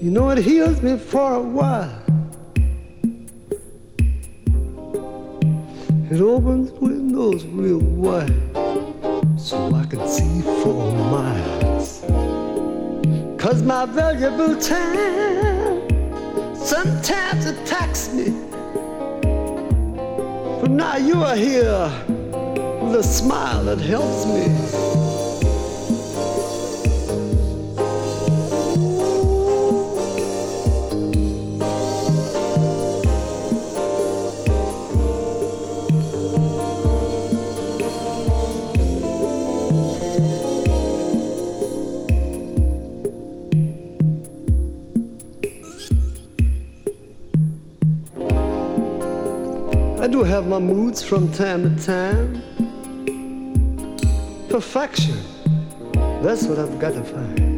You know it heals me for a while. It opens windows real wide so I can see for miles. 'Cause my valuable time sometimes attacks me. But now you are here with a smile that helps me. I do have my moods from time to time. Perfection, that's what I've got to find.